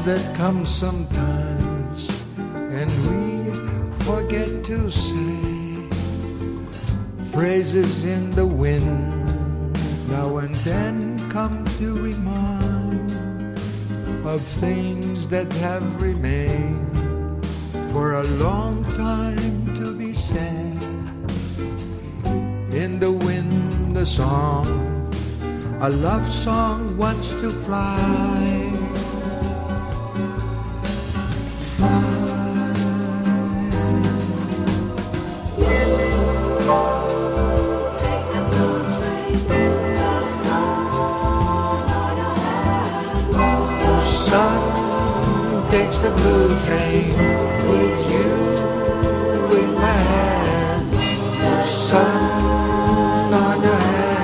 things that come sometimes and we forget to say. Phrases in the wind now and then come to remind of things that have remained for a long time to be said. In the wind a song, a love song wants to fly. Takes the blue train with you in my hand, the sun on your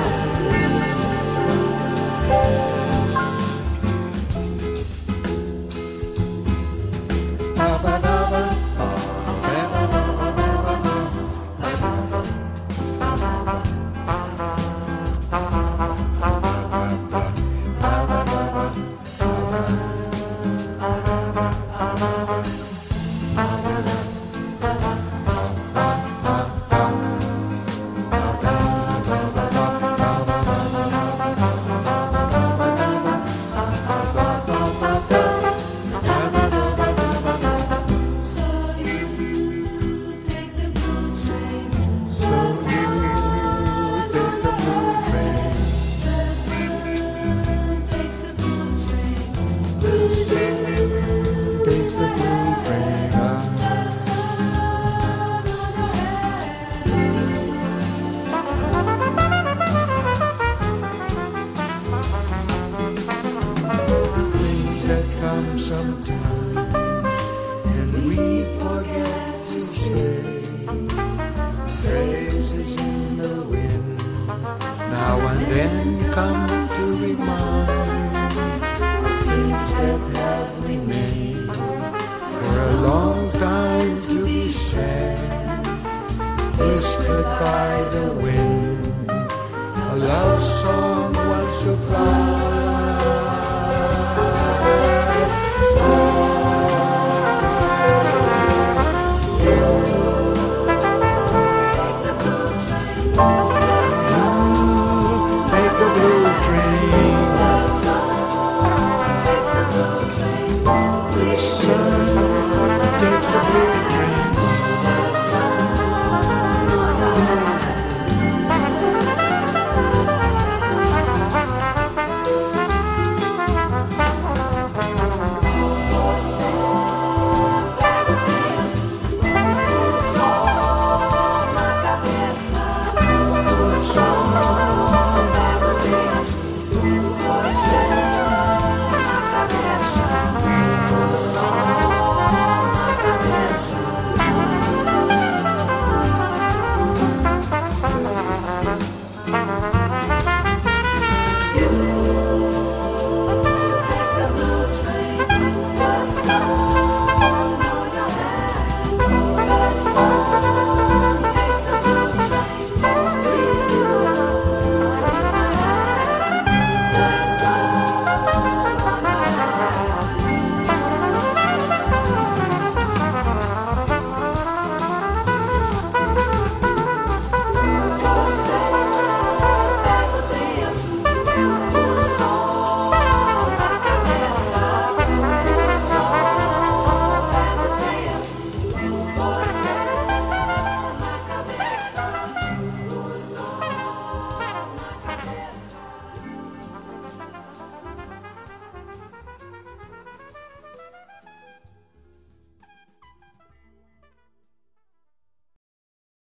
sometimes, and we forget to say. Phrases in the wind now and then come to remind of things that have remained for a long time to be said. Whispered by the wind, a love song wants to fly.